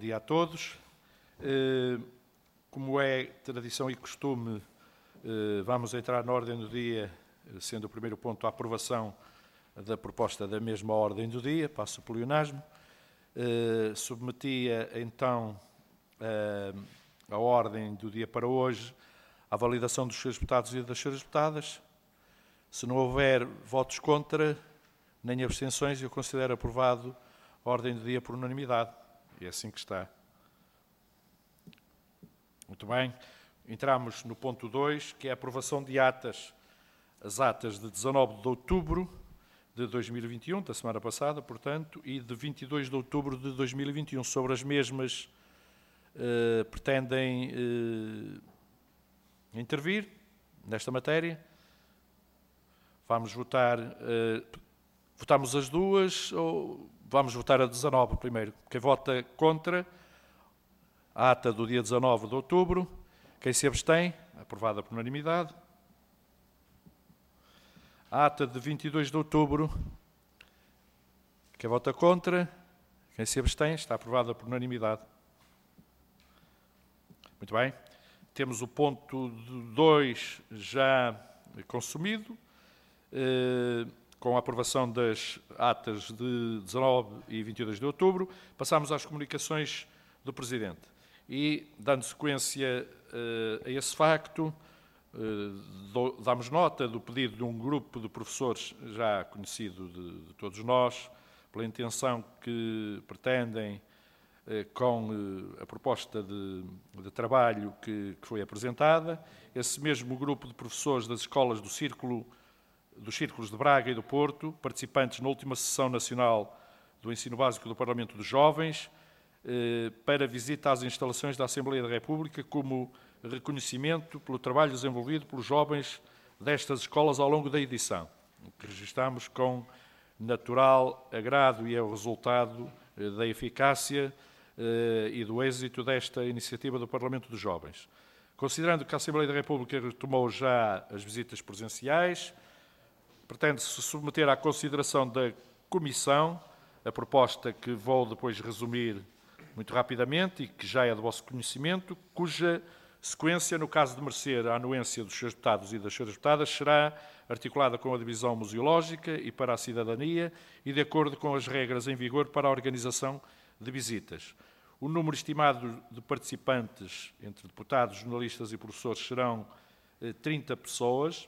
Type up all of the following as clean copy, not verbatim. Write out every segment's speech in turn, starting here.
dia a todos. Como é tradição e costume, vamos entrar na ordem do dia, sendo o primeiro ponto a aprovação da proposta da mesma ordem do dia, passo o pleonasmo. Submetia então a ordem do dia para hoje à validação dos senhores deputados e das senhoras deputadas. Se não houver votos contra, nem abstenções, eu considero aprovado a ordem do dia por unanimidade. É assim que está. Muito bem. Entramos no ponto 2, que é a aprovação de atas. As atas de 19 de outubro de 2021, da semana passada, portanto, e de 22 de outubro de 2021. Sobre as mesmas, pretendem intervir nesta matéria? Vamos votar... votamos as duas ou vamos votar a 19 primeiro? Quem vota contra a ata do dia 19 de outubro? Quem se abstém? Aprovada por unanimidade. A ata de 22 de outubro. Quem vota contra? Quem se abstém? Está aprovada por unanimidade. Muito bem. Temos o ponto 2 já consumido, com a aprovação das atas de 19 e 22 de outubro. Passamos às comunicações do Presidente. E, dando sequência a esse facto, damos nota do pedido de um grupo de professores já conhecido de todos nós, pela intenção que pretendem, com a proposta de trabalho que foi apresentada. Esse mesmo grupo de professores das escolas dos Círculos de Braga e do Porto, participantes na última sessão nacional do Ensino Básico do Parlamento dos Jovens, para visita às instalações da Assembleia da República, como reconhecimento pelo trabalho desenvolvido pelos jovens destas escolas ao longo da edição, que registramos com natural agrado e é o resultado da eficácia e do êxito desta iniciativa do Parlamento dos Jovens. Considerando que a Assembleia da República retomou já as visitas presenciais, pretende-se submeter à consideração da Comissão a proposta que vou depois resumir muito rapidamente e que já é do vosso conhecimento, cuja sequência, no caso de merecer a anuência dos senhores deputados e das senhoras deputadas, será articulada com a divisão museológica e para a cidadania e de acordo com as regras em vigor para a organização de visitas. O número estimado de participantes, entre deputados, jornalistas e professores, serão 30 pessoas.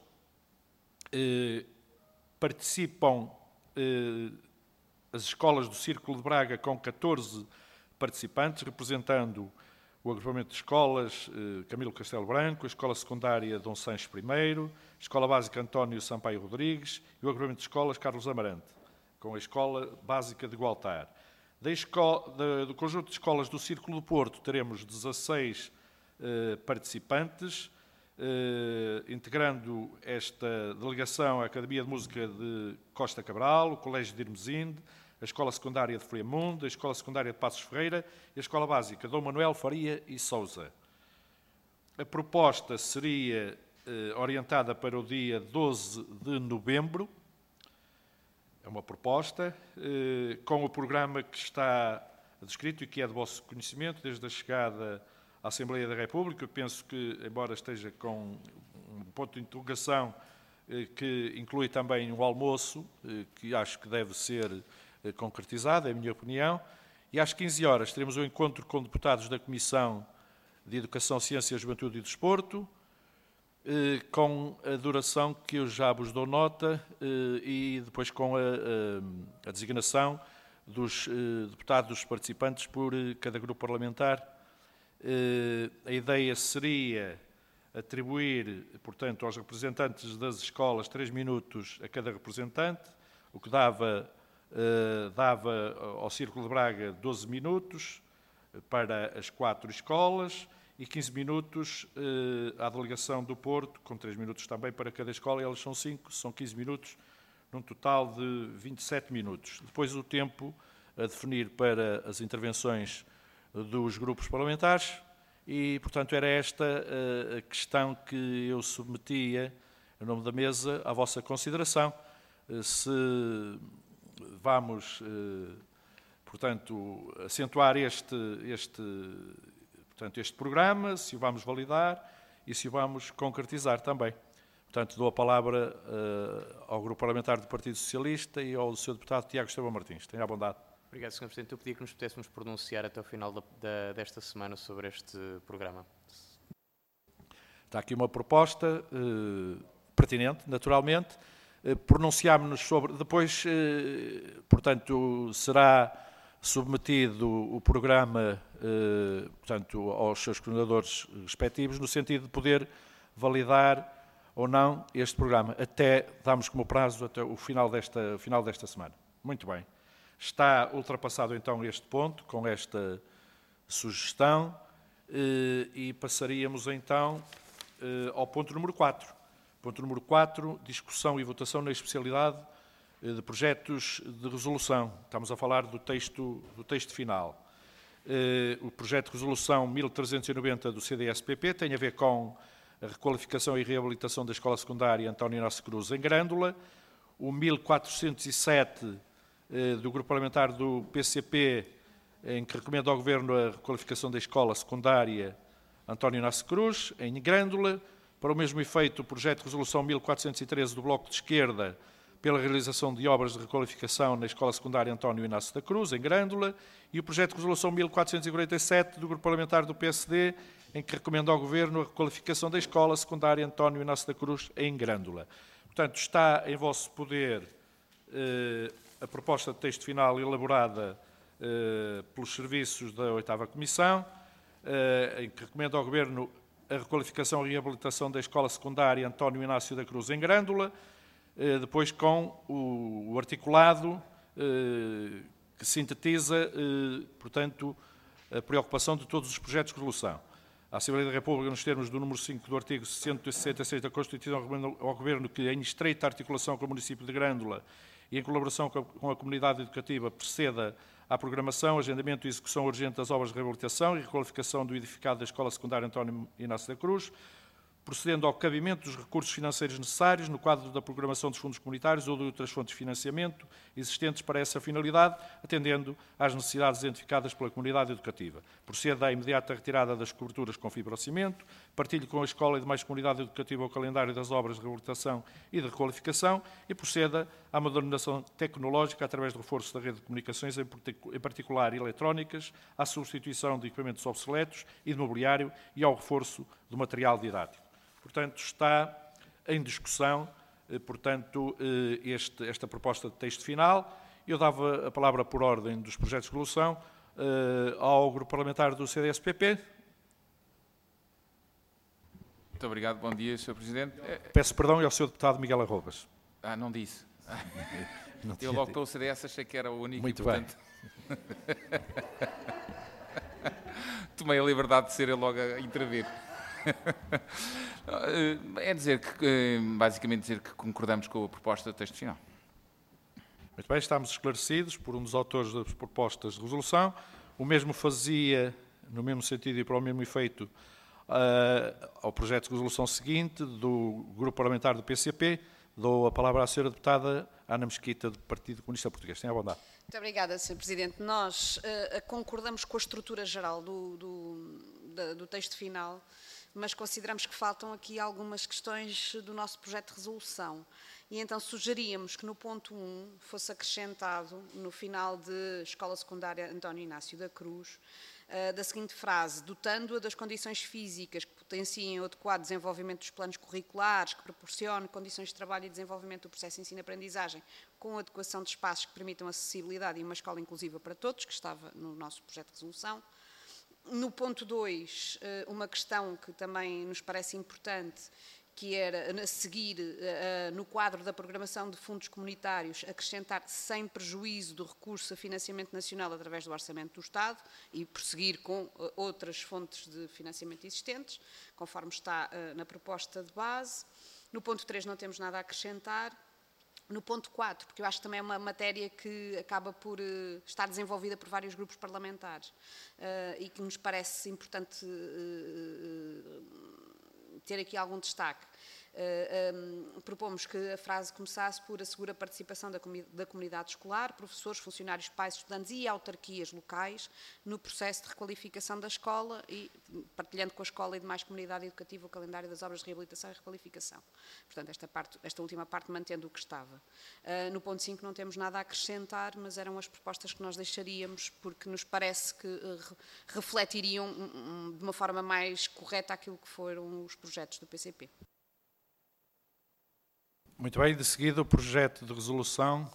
Participam as escolas do Círculo de Braga com 14 participantes, representando o agrupamento de escolas Camilo Castelo Branco, a Escola Secundária Dom Sancho I, a Escola Básica António Sampaio Rodrigues e o agrupamento de escolas Carlos Amarante, com a Escola Básica de Gualtar. Do conjunto de escolas do Círculo do Porto, teremos 16 participantes, integrando esta delegação a Academia de Música de Costa Cabral, o Colégio de Irmesinde, a Escola Secundária de Friamundo, a Escola Secundária de Passos Ferreira e a Escola Básica Dom Manuel Faria e Sousa. A proposta seria orientada para o dia 12 de novembro. É uma proposta com o programa que está descrito e que é de vosso conhecimento, desde a chegada à Assembleia da República. Eu penso que, embora esteja com um ponto de interrogação que inclui também um almoço, que acho que deve ser concretizado, é a minha opinião, e às 15 horas teremos um encontro com deputados da Comissão de Educação, Ciência, Juventude e Desporto, com a duração que eu já vos dou nota e depois com a designação dos deputados participantes por cada grupo parlamentar. A ideia seria atribuir, portanto, aos representantes das escolas 3 minutos a cada representante, o que dava ao Círculo de Braga 12 minutos para as 4 escolas e 15 minutos à delegação do Porto, com 3 minutos também para cada escola, e elas são 5, são 15 minutos, num total de 27 minutos. Depois o tempo a definir para as intervenções dos grupos parlamentares e, portanto, era esta a questão que eu submetia, em nome da mesa, à vossa consideração. Se vamos portanto, acentuar este programa, se o vamos validar e se o vamos concretizar também. Portanto, dou a palavra ao Grupo Parlamentar do Partido Socialista e ao Sr. Deputado Tiago Esteban Martins. Tenha a bondade. Obrigado, Sr. Presidente. Eu pedia que nos pudéssemos pronunciar até o final desta semana sobre este programa. Está aqui uma proposta pertinente, naturalmente. Pronunciámos-nos sobre... Depois, portanto, será submetido o programa, portanto, aos seus coordenadores respectivos, no sentido de poder validar ou não este programa. Até, damos como prazo, até o final desta semana. Muito bem. Está ultrapassado, então, este ponto, com esta sugestão, e passaríamos, então, ao ponto número 4. Ponto número 4, discussão e votação na especialidade de projetos de resolução. Estamos a falar do texto final. O projeto de resolução 1390 do CDS-PP tem a ver com a requalificação e reabilitação da Escola Secundária António Inácio Cruz em Grândola. O 1407 do Grupo Parlamentar do PCP, em que recomenda ao Governo a requalificação da Escola Secundária António Inácio Cruz, em Grândola. Para o mesmo efeito, o projeto de resolução 1413 do Bloco de Esquerda, pela realização de obras de requalificação na Escola Secundária António Inácio da Cruz, em Grândola, e o projeto de resolução 1447 do Grupo Parlamentar do PSD, em que recomenda ao Governo a requalificação da Escola Secundária António Inácio da Cruz, em Grândola. Portanto, está em vosso poder a proposta de texto final elaborada pelos serviços da 8ª Comissão, em que recomenda ao Governo a requalificação e reabilitação da Escola Secundária António Inácio da Cruz, em Grândola, depois com o articulado que sintetiza, portanto, a preocupação de todos os projetos de resolução. A Assembleia da República, nos termos do número 5 do artigo 166 da Constituição, recomenda ao Governo que, em estreita articulação com o município de Grândola e em colaboração com a comunidade educativa, proceda à programação, agendamento e execução urgente das obras de reabilitação e requalificação do edificado da Escola Secundária António Inácio da Cruz, procedendo ao cabimento dos recursos financeiros necessários no quadro da programação dos fundos comunitários ou de outras fontes de financiamento existentes para essa finalidade, atendendo às necessidades identificadas pela comunidade educativa. Proceda à imediata retirada das coberturas com fibrocimento, partilhe com a escola e demais comunidade educativa o calendário das obras de reabilitação e de requalificação e proceda à modernização tecnológica através do reforço da rede de comunicações, em particular eletrónicas, à substituição de equipamentos obsoletos e de mobiliário e ao reforço do material didático. Portanto, está em discussão, portanto, esta proposta de texto final. Eu dava a palavra por ordem dos projetos de resolução ao Grupo Parlamentar do CDS-PP. Muito obrigado. Bom dia, Sr. Presidente. Peço perdão e ao Sr. Deputado Miguel Arrobas. Não disse. Eu logo pelo CDS achei que era o único. Muito e, portanto... bem. Tomei a liberdade de ser eu logo a intervir. É dizer que, basicamente, dizer que concordamos com a proposta do texto final. Muito bem, estamos esclarecidos por um dos autores das propostas de resolução. O mesmo fazia, no mesmo sentido e para o mesmo efeito, ao projeto de resolução seguinte do Grupo Parlamentar do PCP. Dou a palavra à Sra. Deputada Ana Mesquita, do Partido Comunista Português. Tenha a bondade. Muito obrigada, Sr. Presidente. Nós concordamos com a estrutura geral do texto final, mas consideramos que faltam aqui algumas questões do nosso projeto de resolução. E então sugeríamos que no ponto 1 fosse acrescentado, no final de Escola Secundária António Inácio da Cruz, da seguinte frase: dotando-a das condições físicas que potenciem o adequado desenvolvimento dos planos curriculares, que proporcione condições de trabalho e desenvolvimento do processo de ensino-aprendizagem, com adequação de espaços que permitam acessibilidade e uma escola inclusiva para todos, que estava no nosso projeto de resolução. No ponto 2, uma questão que também nos parece importante, que era a seguir, no quadro da programação de fundos comunitários, acrescentar sem prejuízo do recurso a financiamento nacional através do Orçamento do Estado e prosseguir com outras fontes de financiamento existentes, conforme está na proposta de base. No ponto 3 não temos nada a acrescentar. No ponto 4, porque eu acho que também é uma matéria que acaba por estar desenvolvida por vários grupos parlamentares e que nos parece importante ter aqui algum destaque. Propomos que a frase começasse por assegura a participação da comunidade escolar, professores, funcionários, pais, estudantes e autarquias locais no processo de requalificação da escola e partilhando com a escola e demais comunidade educativa o calendário das obras de reabilitação e requalificação. Portanto, esta última parte mantendo o que estava. No ponto 5 não temos nada a acrescentar, mas eram as propostas que nós deixaríamos porque nos parece que refletiriam de uma forma mais correta aquilo que foram os projetos do PCP. Muito bem, de seguida o projeto de resolução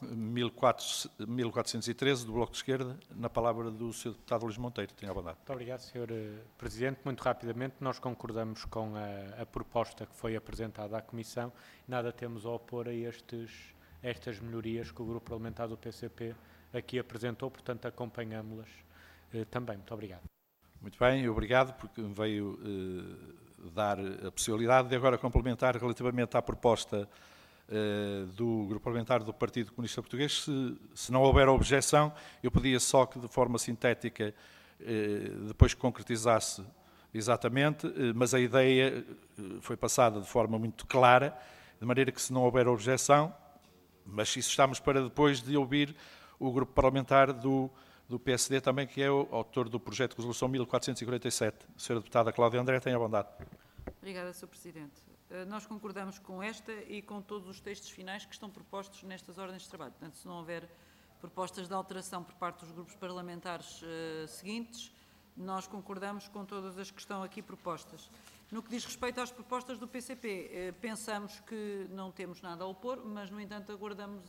1413 do Bloco de Esquerda, na palavra do Sr. Deputado Luís Monteiro. Tenha a bondade. Muito obrigado, Sr. Presidente. Muito rapidamente, nós concordamos com a proposta que foi apresentada à Comissão. Nada temos a opor a estas melhorias que o Grupo Parlamentar do PCP aqui apresentou, portanto acompanhamos-las também. Muito obrigado. Muito bem, obrigado, porque me veio dar a possibilidade de agora complementar relativamente à proposta do Grupo Parlamentar do Partido Comunista Português. Se não houver objeção, eu pedia só que de forma sintética depois concretizasse exatamente, mas a ideia foi passada de forma muito clara, de maneira que se não houver objeção, mas isso estamos para depois de ouvir o Grupo Parlamentar do PSD também, que é o autor do projeto de resolução 1447. A senhora deputada Cláudia André, tenha a bondade. Obrigada, Sr. Presidente. Nós concordamos com esta e com todos os textos finais que estão propostos nestas ordens de trabalho. Portanto, se não houver propostas de alteração por parte dos grupos parlamentares seguintes, nós concordamos com todas as que estão aqui propostas. No que diz respeito às propostas do PCP, pensamos que não temos nada a opor, mas, no entanto, aguardamos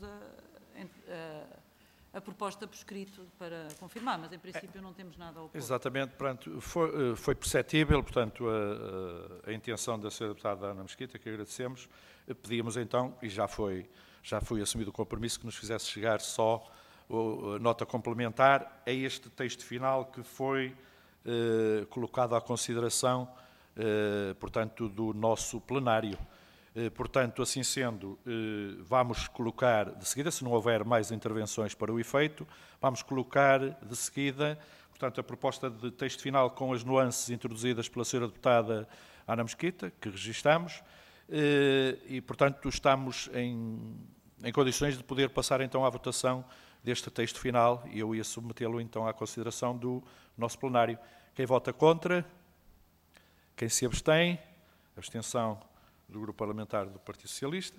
a proposta por escrito para confirmar, mas em princípio não temos nada a opor. Exatamente, portanto, foi perceptível, portanto, a intenção da senhora deputada Ana Mesquita, que agradecemos. Pedíamos então, e já foi assumido o compromisso, que nos fizesse chegar só a nota complementar a este texto final que foi colocado à consideração, portanto, do nosso plenário. Portanto, assim sendo, vamos colocar de seguida, se não houver mais intervenções para o efeito, vamos colocar de seguida, portanto, a proposta de texto final com as nuances introduzidas pela senhora deputada Ana Mesquita, que registamos, e, portanto, estamos em condições de poder passar então à votação deste texto final e eu ia submetê-lo então à consideração do nosso plenário. Quem vota contra? Quem se abstém? Abstenção do Grupo Parlamentar do Partido Socialista.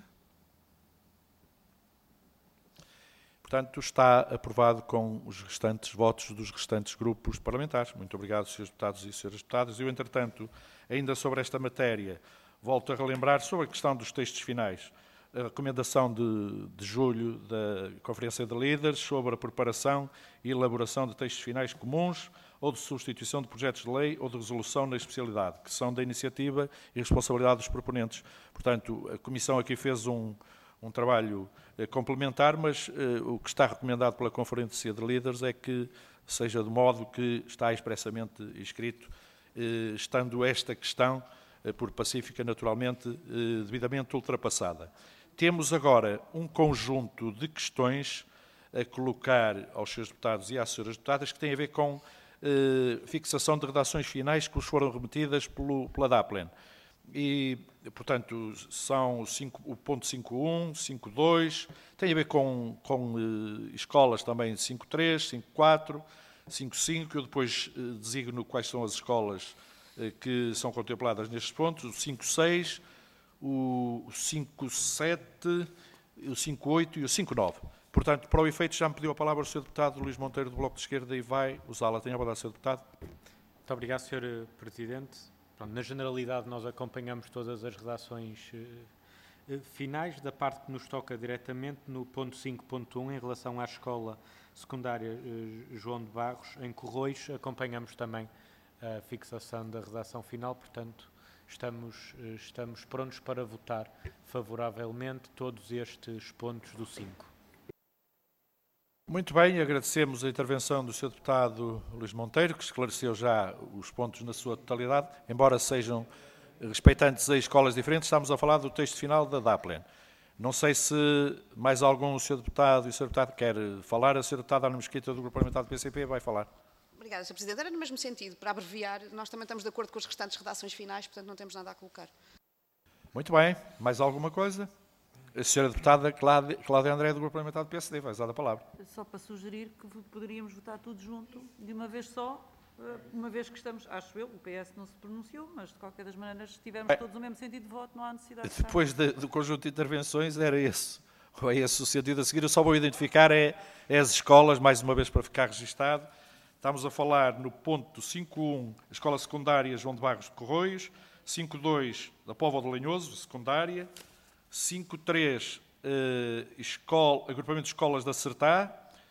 Portanto, está aprovado com os restantes votos dos restantes grupos parlamentares. Muito obrigado, Srs. Deputados e Sras. Deputadas. Eu, entretanto, ainda sobre esta matéria, volto a relembrar sobre a questão dos textos finais. A recomendação de julho da Conferência de Líderes sobre a preparação e elaboração de textos finais comuns ou de substituição de projetos de lei ou de resolução na especialidade, que são da iniciativa e responsabilidade dos proponentes. Portanto, a Comissão aqui fez um trabalho complementar, mas o que está recomendado pela Conferência de Líderes é que seja de modo que está expressamente escrito, estando esta questão, por pacífica, naturalmente, devidamente ultrapassada. Temos agora um conjunto de questões a colocar aos Srs. Deputados e às Sras. Deputadas que têm a ver com fixação de redações finais que vos foram remetidas pela DAPLEN. E, portanto, são o ponto 5.1, 5.2, tem a ver com escolas também 5.3, 5.4, 5.5, eu depois designo quais são as escolas que são contempladas nestes pontos, o 5.6, o 5.7, o 5.8 e o 5.9. Portanto, para o efeito, já me pediu a palavra o Sr. Deputado Luís Monteiro, do Bloco de Esquerda, e vai usá-la. Tenha a palavra, Sr. Deputado. Muito obrigado, Sr. Presidente. Pronto, na generalidade, nós acompanhamos todas as redações finais, da parte que nos toca diretamente no ponto 5.1, em relação à escola secundária João de Barros, em Corroios, acompanhamos também a fixação da redação final, portanto, estamos prontos para votar favoravelmente todos estes pontos do 5. Muito bem, agradecemos a intervenção do Sr. Deputado Luís Monteiro, que esclareceu já os pontos na sua totalidade, embora sejam respeitantes a escolas diferentes, estamos a falar do texto final da DAPLEN. Não sei se mais algum Sr. Deputado e o Sr. Deputado quer falar. A Sra. Deputada Ana Mesquita, do Grupo Parlamentar do PCP, vai falar. Obrigada, Sr. Presidente. Era no mesmo sentido, para abreviar, nós também estamos de acordo com as restantes redações finais, portanto não temos nada a colocar. Muito bem. Mais alguma coisa? A senhora deputada Cláudia André, do Grupo Parlamentar do PSD, vai usar a palavra. Só para sugerir que poderíamos votar tudo junto, de uma vez só, uma vez que estamos, acho eu, o PS não se pronunciou, mas de qualquer das maneiras, se tivermos todos o mesmo sentido de voto, não há necessidade de Depois do conjunto de intervenções, era esse. Ou é esse o sentido a seguir. Eu só vou identificar as escolas, mais uma vez para ficar registado. Estamos a falar no ponto 5.1, Escola Secundária João de Barros de Corroios, 5.2, da Póvoa de Lanhoso, secundária, 5.3, Agrupamento de Escolas da Sertá,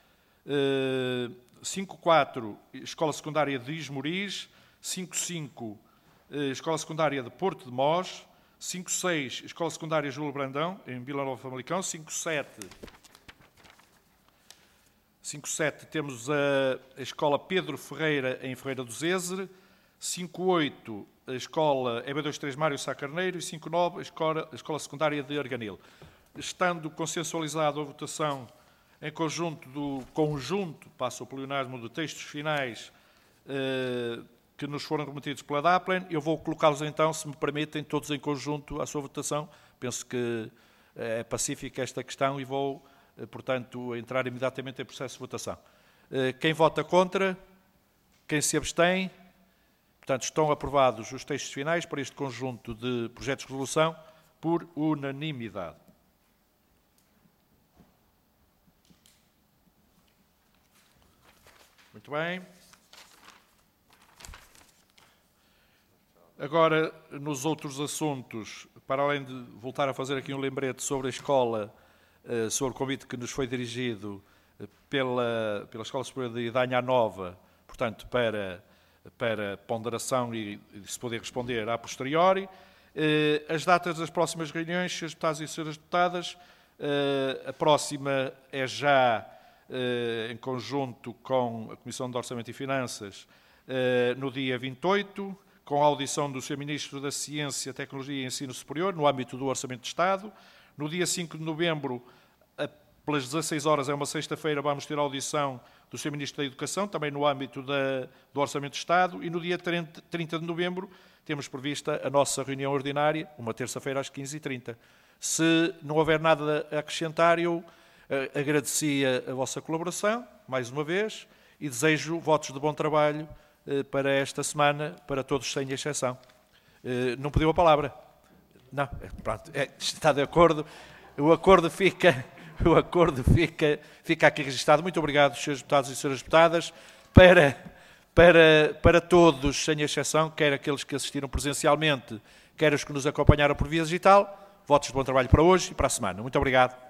5.4, Escola Secundária de Ismoriz, 5.5, Escola Secundária de Porto de Mós, 5.6, Escola Secundária Júlio Brandão, em Vila Nova de Famalicão, 5.7 temos a Escola Pedro Ferreira, em Ferreira do Zézer, 5.8, a Escola EB23 Mário Sá Carneiro e 5.9, a Escola Secundária de Arganil. Estando consensualizada a votação em conjunto passo o pleonasmo, de textos finais que nos foram remetidos pela DAPLEN, eu vou colocá-los então, se me permitem, todos em conjunto à sua votação. Penso que é pacífica esta questão e vou, portanto, entrar imediatamente em processo de votação. Quem vota contra? Quem se abstém? Portanto, estão aprovados os textos finais para este conjunto de projetos de resolução por unanimidade. Muito bem. Agora, nos outros assuntos, para além de voltar a fazer aqui um lembrete sobre a escola, sobre o convite que nos foi dirigido pela Escola Superior de Idanha Nova, portanto, para ponderação e se poder responder a posteriori. As datas das próximas reuniões, Srs. Deputados e Sras. Deputadas, a próxima é já em conjunto com a Comissão de Orçamento e Finanças, no dia 28, com a audição do Sr. Ministro da Ciência, Tecnologia e Ensino Superior, no âmbito do Orçamento de Estado. No dia 5 de novembro, pelas 16 horas, é uma sexta-feira, vamos ter a audição do Sr. Ministro da Educação, também no âmbito do Orçamento de Estado, e no dia 30 de novembro temos prevista a nossa reunião ordinária, uma terça-feira às 15h30. Se não houver nada a acrescentar, eu agradecia a vossa colaboração, mais uma vez, e desejo votos de bom trabalho para esta semana, para todos sem exceção. Não pediu a palavra? Não, pronto, está de acordo. O acordo fica aqui registado. Muito obrigado, Srs. Deputados e Sras. Deputadas, para todos, sem exceção, quer aqueles que assistiram presencialmente, quer os que nos acompanharam por via digital. Votos de bom trabalho para hoje e para a semana. Muito obrigado.